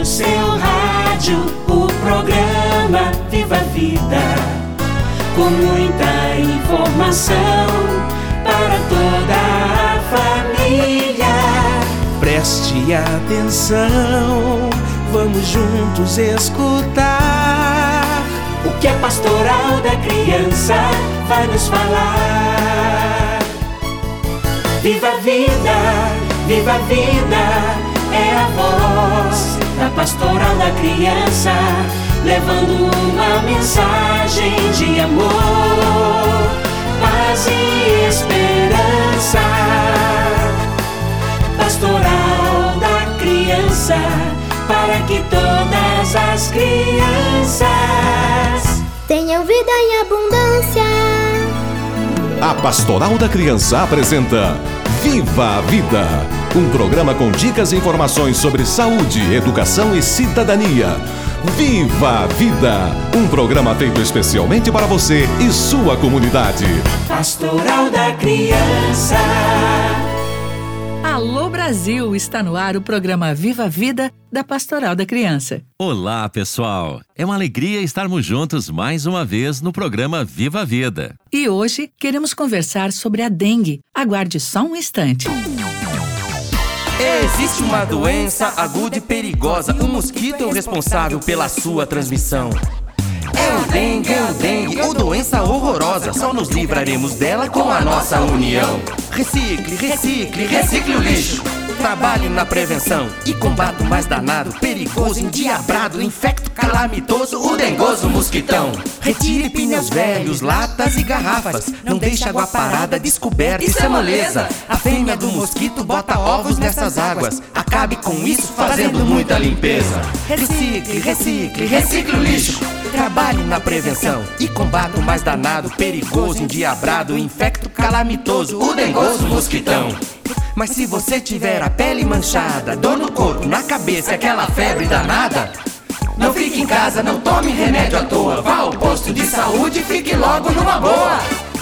no seu rádio o programa Viva a Vida, com muita informação para toda a família. Preste atenção, vamos juntos escutar o que a Pastoral da Criança vai nos falar. Viva a vida, é a voz da Pastoral da Criança, levando uma mensagem de amor, paz e esperança. Pastoral da Criança, para que todas as crianças tenham vida em abundância. A Pastoral da Criança apresenta Viva a Vida, um programa com dicas e informações sobre saúde, educação e cidadania. Viva a Vida, um programa feito especialmente para você e sua comunidade. Pastoral da Criança. Alô Brasil, está no ar o programa Viva a Vida da Pastoral da Criança. Olá pessoal, é uma alegria estarmos juntos mais uma vez no programa Viva a Vida. E hoje queremos conversar sobre a dengue. Aguarde só um instante. Existe uma doença aguda e perigosa, um mosquito é o responsável pela sua transmissão. É o dengue, ou doença horrorosa, só nos livraremos dela com a nossa união. Recicle o lixo. Trabalhe na prevenção e combate o mais danado, perigoso, endiabrado, infecto calamitoso, o dengoso mosquitão. Retire pneus velhos, latas e garrafas, não deixe água parada, descoberta, isso é moleza. A fêmea do mosquito bota ovos nessas águas, acabe com isso fazendo muita limpeza. Recicle o lixo. Trabalhe na prevenção e combate o mais danado, perigoso, endiabrado, infecto calamitoso, o dengoso mosquitão. Mas se você tiver a pele manchada, dor no corpo, na cabeça, aquela febre danada, não fique em casa, não tome remédio à toa, vá ao posto de saúde e fique logo numa boa.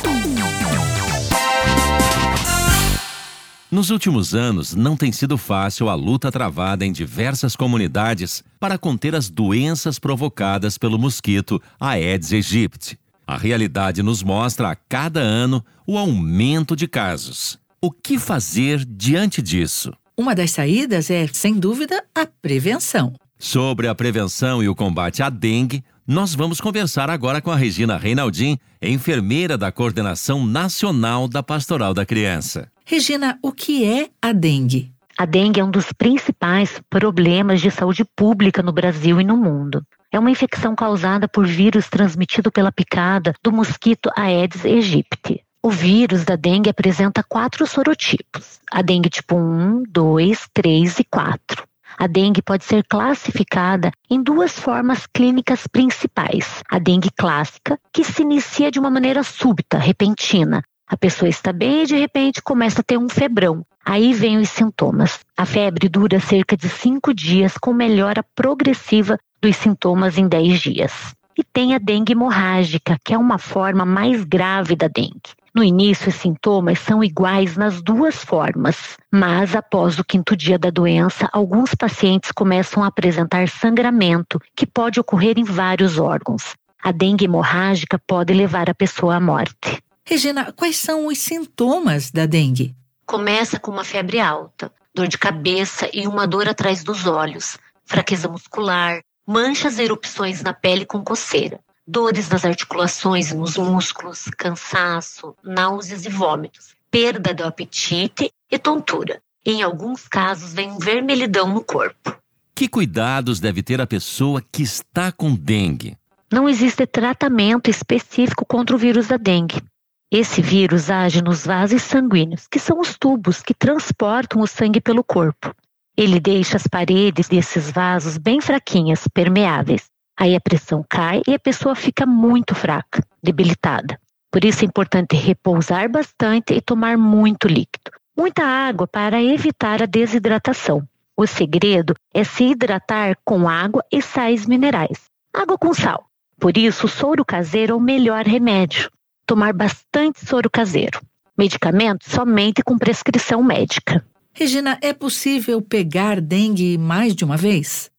Nos últimos anos, não tem sido fácil a luta travada em diversas comunidades para conter as doenças provocadas pelo mosquito Aedes aegypti. A realidade nos mostra a cada ano o aumento de casos. O que fazer diante disso? Uma das saídas é, sem dúvida, a prevenção. Sobre a prevenção e o combate à dengue, nós vamos conversar agora com a Regina Reinaldin, enfermeira da Coordenação Nacional da Pastoral da Criança. Regina, o que é a dengue? A dengue é um dos principais problemas de saúde pública no Brasil e no mundo. É uma infecção causada por vírus transmitido pela picada do mosquito Aedes aegypti. O vírus da dengue apresenta 4 sorotipos: a dengue tipo 1, 2, 3 e 4. A dengue pode ser classificada em 2 formas clínicas principais. A dengue clássica, que se inicia de uma maneira súbita, repentina. A pessoa está bem e de repente começa a ter um febrão. Aí vem os sintomas. A febre dura cerca de 5 dias, com melhora progressiva dos sintomas em 10 dias. E tem a dengue hemorrágica, que é uma forma mais grave da dengue. No início, os sintomas são iguais nas 2 formas, mas após o 5º dia da doença, alguns pacientes começam a apresentar sangramento, que pode ocorrer em vários órgãos. A dengue hemorrágica pode levar a pessoa à morte. Regina, quais são os sintomas da dengue? Começa com uma febre alta, dor de cabeça e uma dor atrás dos olhos, fraqueza muscular, manchas e erupções na pele com coceira, dores nas articulações e nos músculos, cansaço, náuseas e vômitos, perda do apetite e tontura. Em alguns casos, vem vermelhidão no corpo. Que cuidados deve ter a pessoa que está com dengue? Não existe tratamento específico contra o vírus da dengue. Esse vírus age nos vasos sanguíneos, que são os tubos que transportam o sangue pelo corpo. Ele deixa as paredes desses vasos bem fraquinhas, permeáveis. Aí a pressão cai e a pessoa fica muito fraca, debilitada. Por isso é importante repousar bastante e tomar muito líquido. Muita água para evitar a desidratação. O segredo é se hidratar com água e sais minerais. Água com sal. Por isso, o soro caseiro é o melhor remédio. Tomar bastante soro caseiro. Medicamento somente com prescrição médica. Regina, é possível pegar dengue mais de uma vez?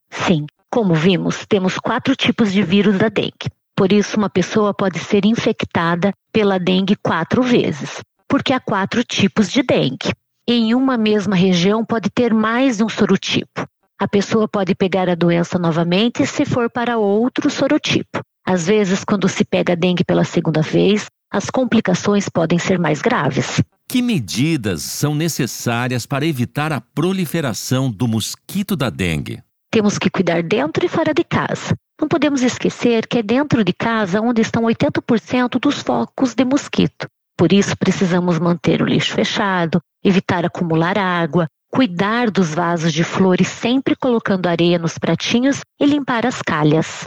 Sim, como vimos, temos 4 tipos de vírus da dengue. Por isso, uma pessoa pode ser infectada pela dengue 4 vezes, porque há 4 tipos de dengue. Em uma mesma região pode ter mais de um sorotipo. A pessoa pode pegar a doença novamente se for para outro sorotipo. Às vezes, quando se pega a dengue pela segunda vez, as complicações podem ser mais graves. Que medidas são necessárias para evitar a proliferação do mosquito da dengue? Temos que cuidar dentro e fora de casa. Não podemos esquecer que é dentro de casa onde estão 80% dos focos de mosquito. Por isso, precisamos manter o lixo fechado, evitar acumular água, cuidar dos vasos de flores sempre colocando areia nos pratinhos e limpar as calhas.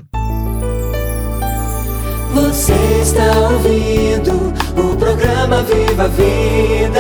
Você está ouvindo o programa Viva a Vida.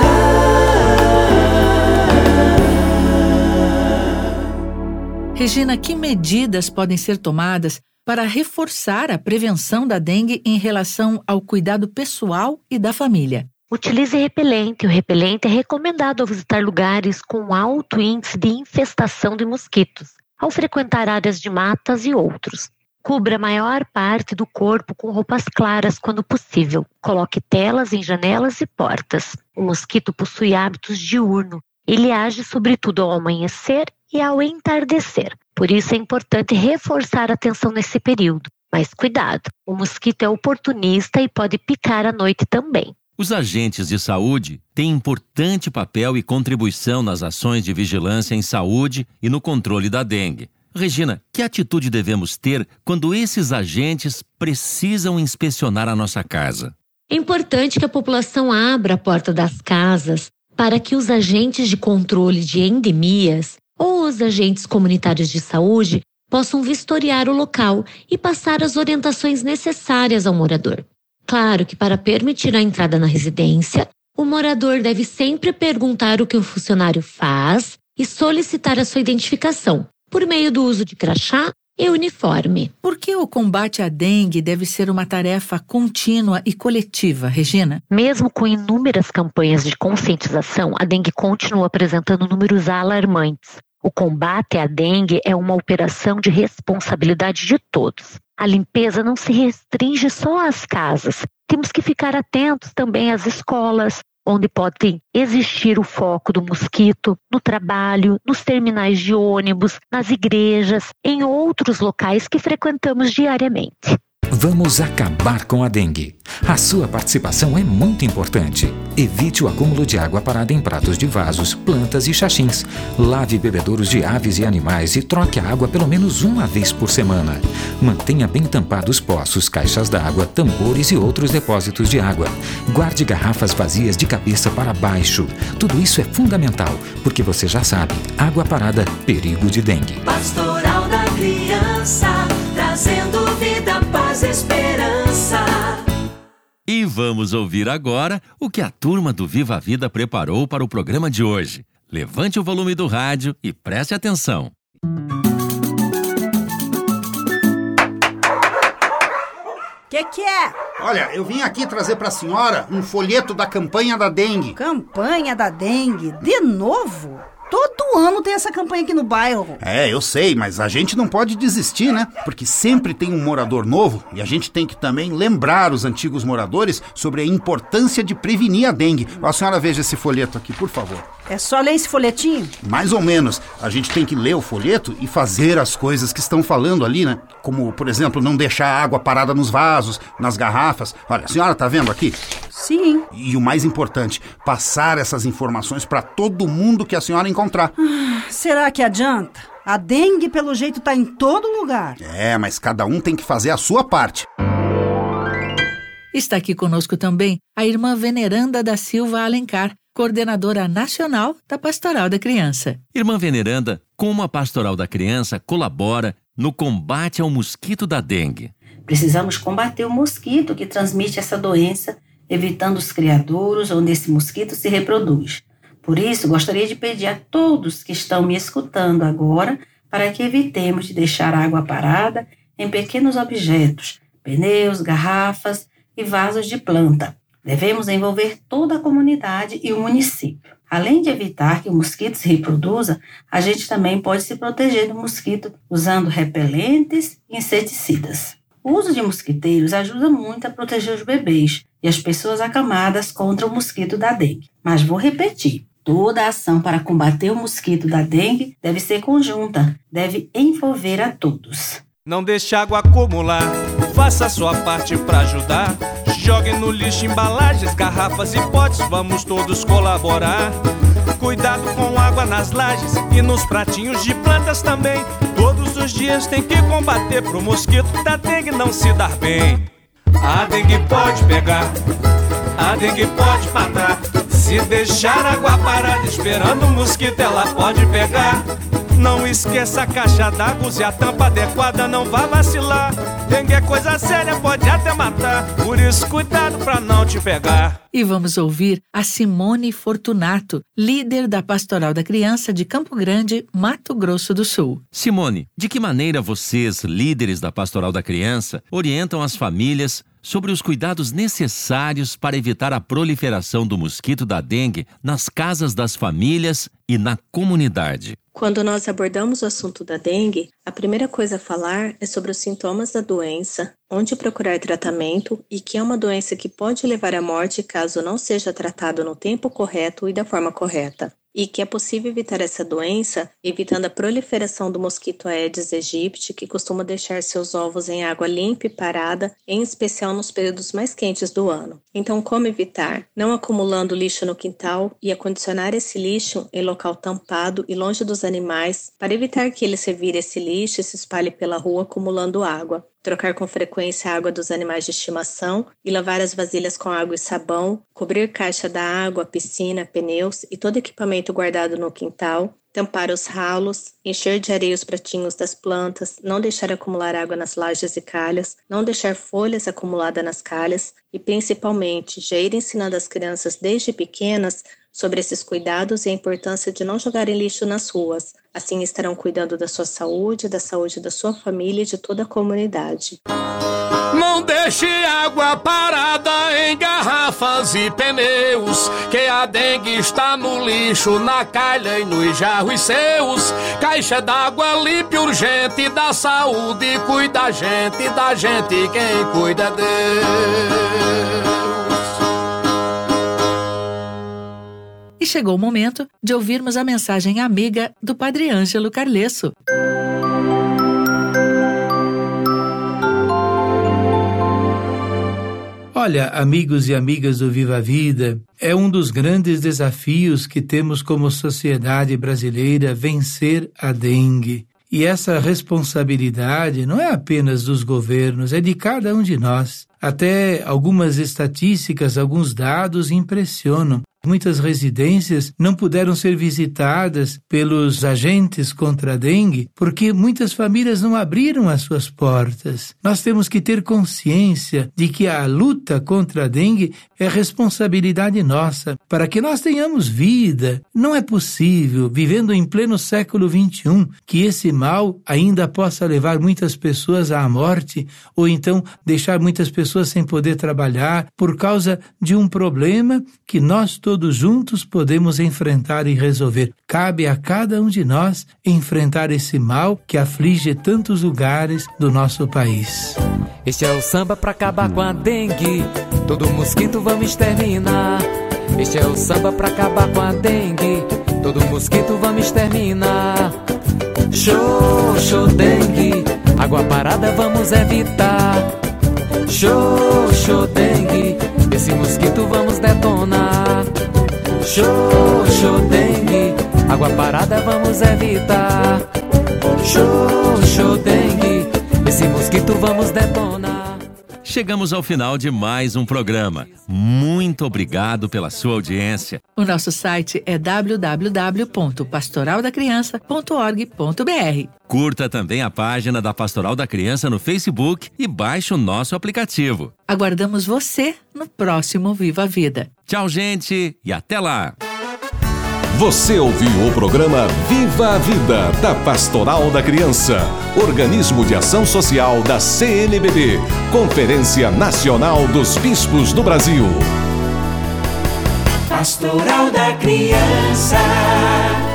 Regina, que medidas podem ser tomadas para reforçar a prevenção da dengue em relação ao cuidado pessoal e da família? Utilize repelente. O repelente é recomendado ao visitar lugares com alto índice de infestação de mosquitos, ao frequentar áreas de matas e outros. Cubra a maior parte do corpo com roupas claras quando possível. Coloque telas em janelas e portas. O mosquito possui hábitos diurnos. Ele age sobretudo ao amanhecer e ao entardecer. Por isso é importante reforçar a atenção nesse período. Mas cuidado, o mosquito é oportunista e pode picar à noite também. Os agentes de saúde têm importante papel e contribuição nas ações de vigilância em saúde e no controle da dengue. Regina, que atitude devemos ter quando esses agentes precisam inspecionar a nossa casa? É importante que a população abra a porta das casas para que os agentes de controle de endemias ou os agentes comunitários de saúde possam vistoriar o local e passar as orientações necessárias ao morador. Claro que para permitir a entrada na residência, o morador deve sempre perguntar o que o funcionário faz e solicitar a sua identificação, por meio do uso de crachá e uniforme. Por que o combate à dengue deve ser uma tarefa contínua e coletiva, Regina? Mesmo com inúmeras campanhas de conscientização, a dengue continua apresentando números alarmantes. O combate à dengue é uma operação de responsabilidade de todos. A limpeza não se restringe só às casas. Temos que ficar atentos também às escolas, onde pode existir o foco do mosquito, no trabalho, nos terminais de ônibus, nas igrejas, em outros locais que frequentamos diariamente. Vamos acabar com a dengue. A sua participação é muito importante. Evite o acúmulo de água parada em pratos de vasos, plantas e xaxins. Lave bebedouros de aves e animais e troque a água pelo menos uma vez por semana. Mantenha bem tampados poços, caixas d'água, tambores e outros depósitos de água. Guarde garrafas vazias de cabeça para baixo. Tudo isso é fundamental, porque você já sabe, água parada, perigo de dengue. Pastoral da Criança, trazendo vida, paz e esperança. E vamos ouvir agora o que a turma do Viva a Vida preparou para o programa de hoje. Levante o volume do rádio e preste atenção. Que é? Olha, eu vim aqui trazer pra senhora um folheto da campanha da dengue. Campanha da dengue? De novo? Todo ano tem essa campanha aqui no bairro. É, eu sei, mas a gente não pode desistir, né? Porque sempre tem um morador novo e a gente tem que também lembrar os antigos moradores sobre a importância de prevenir a dengue. A senhora veja esse folheto aqui, por favor. É só ler esse folhetinho? Mais ou menos. A gente tem que ler o folheto e fazer as coisas que estão falando ali, né? Como, por exemplo, não deixar a água parada nos vasos, nas garrafas. Olha, a senhora tá vendo aqui? Sim. E o mais importante, passar essas informações para todo mundo que a senhora encontrar. Será que adianta? A dengue, pelo jeito, tá em todo lugar. É, mas cada um tem que fazer a sua parte. Está aqui conosco também a irmã Veneranda da Silva Alencar, coordenadora nacional da Pastoral da Criança. Irmã Veneranda, como a Pastoral da Criança colabora no combate ao mosquito da dengue? Precisamos combater o mosquito que transmite essa doença, evitando os criadouros onde esse mosquito se reproduz. Por isso, gostaria de pedir a todos que estão me escutando agora para que evitemos de deixar a água parada em pequenos objetos, pneus, garrafas e vasos de planta. Devemos envolver toda a comunidade e o município. Além de evitar que o mosquito se reproduza, a gente também pode se proteger do mosquito usando repelentes e inseticidas. O uso de mosquiteiros ajuda muito a proteger os bebês e as pessoas acamadas contra o mosquito da dengue. Mas vou repetir, toda a ação para combater o mosquito da dengue deve ser conjunta, deve envolver a todos. Não deixe água acumular, faça a sua parte para ajudar. Jogue no lixo embalagens, garrafas e potes, vamos todos colaborar. Cuidado com água nas lajes e nos pratinhos de plantas também. Todos os dias tem que combater pro mosquito da dengue não se dar bem. A dengue pode pegar, a dengue pode matar. Se deixar água parada esperando o mosquito, ela pode pegar. Não esqueça a caixa d'água, use a tampa adequada, não vá vacilar. Dengue é coisa séria, pode até matar, por isso cuidado pra não te pegar. E vamos ouvir a Simone Fortunato, líder da Pastoral da Criança de Campo Grande, Mato Grosso do Sul. Simone, de que maneira vocês, líderes da Pastoral da Criança, orientam as famílias sobre os cuidados necessários para evitar a proliferação do mosquito da dengue nas casas das famílias e na comunidade? Quando nós abordamos o assunto da dengue, a primeira coisa a falar é sobre os sintomas da doença, onde procurar tratamento e que é uma doença que pode levar à morte caso não seja tratado no tempo correto e da forma correta. E que é possível evitar essa doença evitando a proliferação do mosquito Aedes aegypti, que costuma deixar seus ovos em água limpa e parada, em especial nos períodos mais quentes do ano. Então, como evitar? Não acumulando lixo no quintal e acondicionar esse lixo em local tampado e longe dos animais, para evitar que ele se vire esse lixo e se espalhe pela rua acumulando água. Trocar com frequência a água dos animais de estimação e lavar as vasilhas com água e sabão, cobrir caixa da água, piscina, pneus e todo equipamento guardado no quintal, tampar os ralos, encher de areia os pratinhos das plantas, não deixar acumular água nas lajes e calhas, não deixar folhas acumuladas nas calhas e, principalmente, já ir ensinando as crianças desde pequenas sobre esses cuidados e a importância de não jogarem lixo nas ruas. Assim estarão cuidando da sua saúde da sua família e de toda a comunidade. Não deixe água parada em garrafas e pneus, que a dengue está no lixo, na calha e nos jarros seus. Caixa d'água limpa e urgente, da saúde cuida a gente, da gente quem cuida Deus. E chegou o momento de ouvirmos a mensagem amiga do Padre Ângelo Carlesso. Olha, amigos e amigas do Viva a Vida, é um dos grandes desafios que temos como sociedade brasileira vencer a dengue. E essa responsabilidade não é apenas dos governos, é de cada um de nós. Até algumas estatísticas, alguns dados impressionam. Muitas residências não puderam ser visitadas pelos agentes contra a dengue porque muitas famílias não abriram as suas portas. Nós temos que ter consciência de que a luta contra a dengue é responsabilidade nossa, para que nós tenhamos vida. Não é possível, vivendo em pleno século XXI, que esse mal ainda possa levar muitas pessoas à morte ou então deixar muitas pessoas sem poder trabalhar por causa de um problema que nós todos juntos podemos enfrentar e resolver. Cabe a cada um de nós enfrentar esse mal que aflige tantos lugares do nosso país. Este é o samba pra acabar com a dengue, todo mosquito vamos exterminar. Este é o samba pra acabar com a dengue, todo mosquito vamos exterminar. Show, show dengue, água parada vamos evitar. Show, show dengue, esse mosquito vamos detonar. Show, show dengue, água parada vamos evitar. Show, show dengue, esse mosquito vamos detonar. Chegamos ao final de mais um programa. Muito obrigado pela sua audiência. O nosso site é www.pastoraldacriança.org.br. Curta também a página da Pastoral da Criança no Facebook e baixe o nosso aplicativo. Aguardamos você no próximo Viva a Vida. Tchau, gente, e até lá! Você ouviu o programa Viva a Vida, da Pastoral da Criança, organismo de ação social da CNBB, Conferência Nacional dos Bispos do Brasil. Pastoral da Criança.